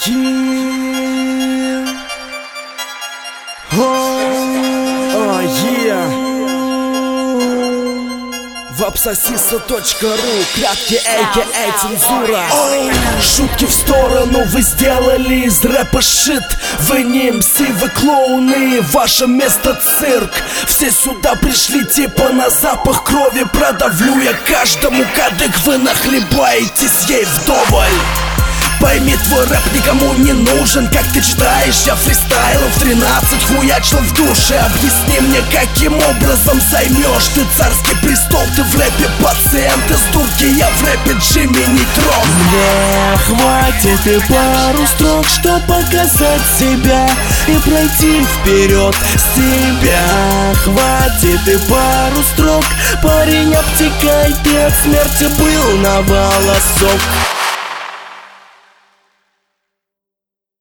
Вапсосиса.ру, краткий а.к.а. цензура. Шутки в сторону, вы сделали из рэпа шит. Вы не МС, вы клоуны, ваше место цирк. Все сюда пришли типа на запах крови. Продавлю я каждому кадык, вы нахлебаетесь ей вдоволь. Пойми, твой рэп никому не нужен. Как ты читаешь, я фристайлом в 13 хуячил в душе. Объясни мне, каким образом займешь ты царский престол. Ты в рэпе пациент из дурки, я в рэпе Джимми Нейтрон. Мне хватит и пару строк, чтоб показать себя и пройти вперед с тебя. Хватит и пару строк, парень, обтекай, ты от смерти был на волосок.